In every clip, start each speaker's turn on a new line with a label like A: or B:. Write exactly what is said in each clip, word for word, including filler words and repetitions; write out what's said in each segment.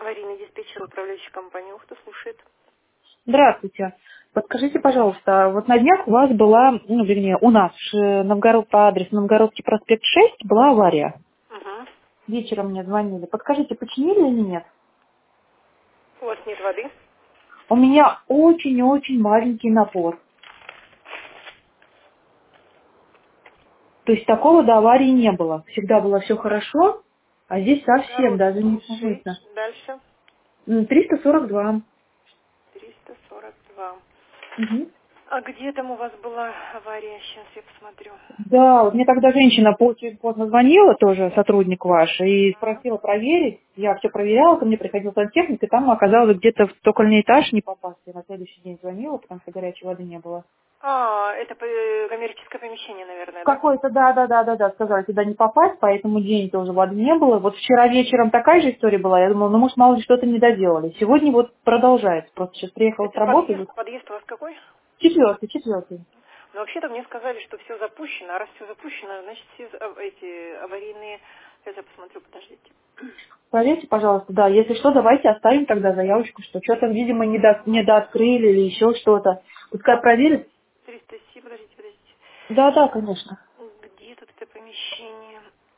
A: Аварийный диспетчер, управляющий компанией. Ухта слушает.
B: Здравствуйте. Подскажите, пожалуйста, вот на днях у вас была, ну, вернее, у нас в Новгород по адресу Новгородский проспект шесть была авария.
A: Угу.
B: Вечером мне звонили. Подскажите, починили или нет?
A: У вас нет воды?
B: У меня очень-очень маленький напор. То есть такого до аварии не было. Всегда было все хорошо, а здесь совсем даже не
A: Новгородский
B: слышно.
A: шесть. Дальше.
B: М, триста сорок два.
A: триста сорок два.
B: Мгм.
A: А где там у вас была авария? Сейчас я посмотрю.
B: Да, вот мне тогда женщина по- очень поздно звонила, тоже сотрудник ваш, и спросила проверить. Я все проверяла, ко мне приходил сантехник, и там оказалось где-то в цокольный этаж не попасть. Я на следующий день звонила, потому что горячей воды не было.
A: А, это э, коммерческое помещение, наверное, да?
B: Какой-то, да, да, да, да, да, сказали, туда не попасть, поэтому день тоже воды не было. Вот вчера вечером такая же история была, я думала, ну, может, мало ли что-то не доделали. Сегодня вот продолжается, просто сейчас приехала с
A: Это
B: работы,
A: подъезд.
B: вот
A: Подъезд у вас какой?
B: четвертый, четвертый.
A: Но вообще-то мне сказали, что все запущено. А раз все запущено, значит, все а, эти аварийные... Сейчас я посмотрю, подождите.
B: Проверьте, пожалуйста, да, если что, давайте оставим тогда заявочку, что что-то, видимо, недо, недооткрыли или еще что-то. Пускай проверят.
A: триста семь, подождите, подождите.
B: Да, да, конечно.
A: Где тут это помещение?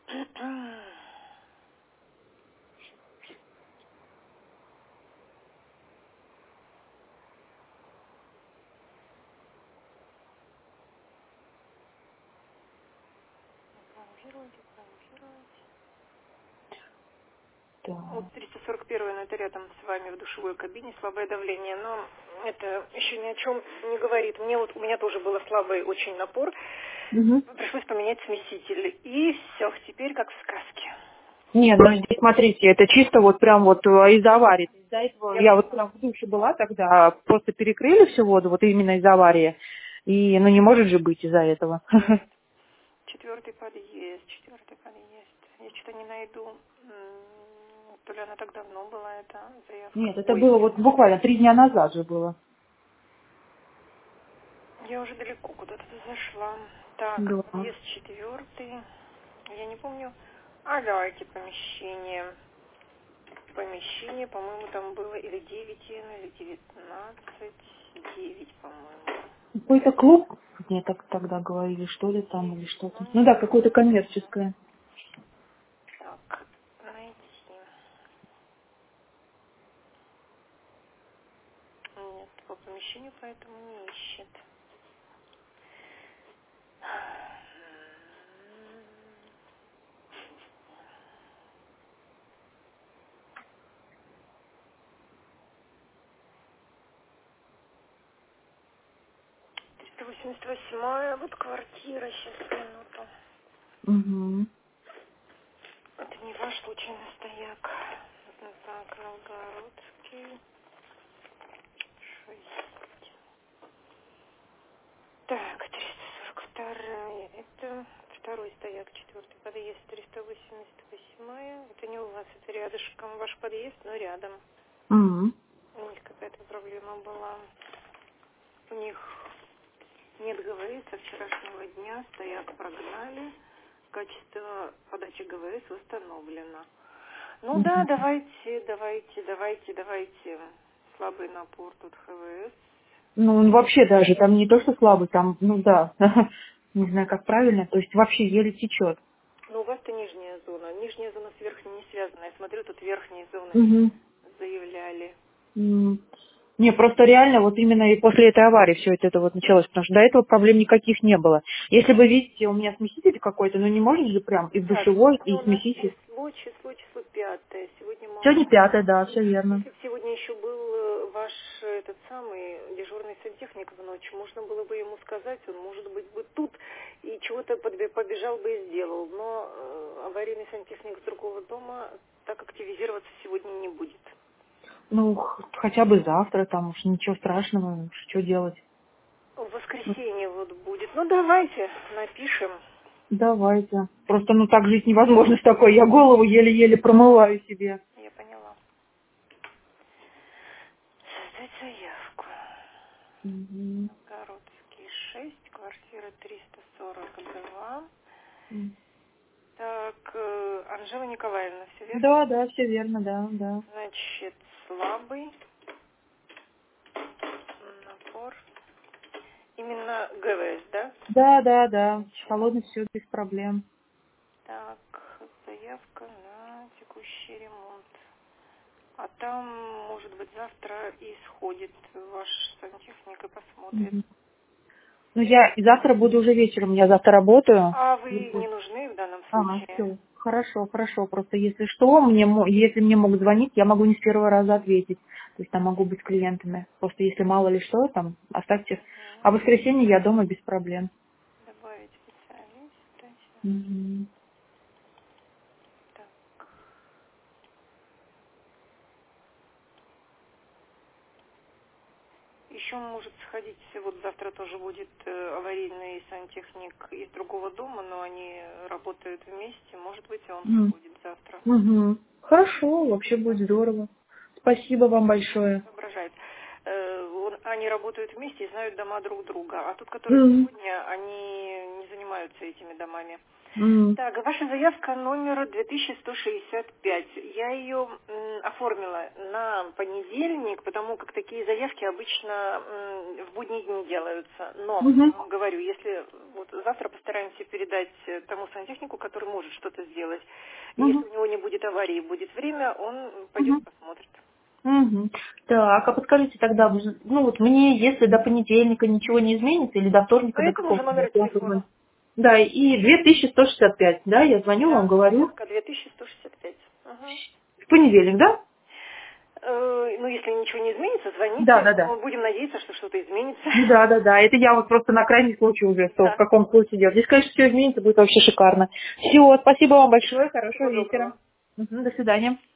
A: Пломбировать, пломбировать. Вот
B: Да.
A: триста сорок один, но это рядом с вами в душевой кабине, слабое давление, но это еще ни о чем не говорит. Мне вот, у меня тоже был слабый очень напор,
B: Мгм.
A: пришлось поменять смеситель, и все, теперь как в сказке.
B: Нет, ну здесь, смотрите, это чисто вот прям вот э, из-за аварии. Из-за этого
A: Я
B: я вот
A: поняла.
B: прям в душе была тогда, просто перекрыли всю воду, вот именно из-за аварии. И, ну, не может же быть из-за этого.
A: Нет. Четвертый подъезд, четвертый подъезд. Я что-то не найду. М, То ли она так давно была, эта заявка.
B: Нет, это
A: Ой,
B: было вот буквально три дня назад же было.
A: я уже далеко куда-то зашла. Так,
B: Да.
A: подъезд четвертый. Я не помню. А, давайте помещение. Помещение, по-моему, там было или девять, или девятнадцать, девять, по-моему.
B: Какой-то клуб, мне так тогда говорили, что ли там или
A: девять,
B: что-то.
A: ну
B: Ну
A: не
B: да, какое-то
A: помню.
B: коммерческое.
A: Так, найти. Нет, по помещению поэтому не ищет. триста восемьдесят восьмая, вот квартира, сейчас минуту.
B: Угу.
A: Это не ваш случайный стояк. Так, Новгородский, шесть. Так, триста сорок два, это второй стояк, четвертый подъезд, триста восемьдесят восьмая. Это не у вас, это рядышком ваш подъезд, но рядом.
B: Угу.
A: У них какая-то проблема была. У них нет ГВС со вчерашнего дня, стояк прогнали, качество подачи ГВС восстановлено. Ну да, давайте, давайте, давайте, давайте. Слабый напор тут ХВС.
B: Ну, он вообще даже там не то, что слабый, там, ну да, не знаю, как правильно, то есть вообще еле течет.
A: Ну, у вас-то нижняя зона. Нижняя зона с верхней не связана. Я смотрю, тут верхние зоны
B: Угу.
A: заявляли.
B: Не, просто реально вот именно и после этой аварии все это, это вот началось, потому что до этого проблем никаких не было. Если вы видите, у меня смеситель какой-то, ну не может же прям и в
A: Так,
B: душевой,
A: сегодня
B: и
A: у нас
B: смеситель.
A: число, число, число пятое. Сегодня мало.
B: Сегодня пятое, да, все верно.
A: Если бы сегодня еще был э, ваш э, этот самый дежурный сантехник в ночь, можно было бы ему сказать, он, может быть, бы тут и чего-то подбе- побежал бы и сделал. Но э, аварийный сантехник с другого дома так активизироваться сегодня не будет.
B: Ну, х- хотя бы завтра, там уж ничего страшного, что делать.
A: В
B: Вот
A: воскресенье вот будет. Ну, давайте напишем.
B: давайте. Просто, ну так жить невозможно с такой. Я голову еле-еле промываю себе.
A: Я поняла. Создать заявку.
B: Мгм.
A: Городский шесть, квартира триста сорок два. Так, э, Анжела Николаевна, все верно?
B: Да, да, все верно, да, да.
A: Значит, слабый напор. Именно ГВС, да?
B: Да, да, да.
A: Значит,
B: Холодный все без проблем.
A: так, заявка на текущий ремонт. А там, может быть, завтра и сходит ваш сантехник и посмотрит.
B: Мгм. Ну, я и завтра буду уже вечером, я завтра работаю.
A: А вы не нужны в данном
B: Ага,
A: случае?
B: все. Хорошо, хорошо. Просто если что, мне, мо- если мне могут звонить, я могу не с первого раза ответить. То есть там могу быть с клиентами. Просто если мало ли что, там оставьте. А в
A: Мгм.
B: воскресенье я дома без проблем.
A: Добавить специалиста.
B: Мгм.
A: Так. Еще может сходить, вот завтра тоже будет э, аварийный сантехник из другого дома, но они работают вместе. Может быть, и он
B: Мгм.
A: сходит завтра.
B: Мгм. Хорошо, вообще будет здорово. Спасибо вам большое.
A: Соображает. Э, он- Они работают вместе и знают дома друг друга. А тот, который
B: Мгм.
A: сегодня, они не занимаются этими домами.
B: Мгм.
A: Так, ваша заявка номер две тысячи сто шестьдесят пять. Я ее м, оформила на понедельник, потому как такие заявки обычно м, в будние дни делаются. Но, я
B: Мгм.
A: вам говорю, если вот завтра постараемся передать э, тому сантехнику, который может что-то сделать. Если
B: Мгм.
A: у него не будет аварии, будет время, он пойдет
B: Мгм.
A: и посмотрит.
B: Мгм. Так, а подскажите тогда, ну вот мне, если до понедельника ничего не изменится, или до
A: По
B: вторника, до
A: этому
B: какого
A: же номеру телефона.
B: да, и две тысячи сто шестьдесят пять, да, я звоню вам,
A: Да,
B: говорю,
A: заявка две тысячи сто шестьдесят пять. Ага.
B: в понедельник, да?
A: Э, ну, если ничего не изменится,
B: Да,
A: звоните.
B: да, да.
A: Ну, будем надеяться, что что-то изменится.
B: Да, да, да, это я вот просто на крайний случай уже, что в
A: Да.
B: каком случае делать. Если, конечно, все изменится, будет вообще шикарно. Все, спасибо вам большое, хорошего
A: Всего
B: вечера.
A: доброго.
B: Мгм, до свидания.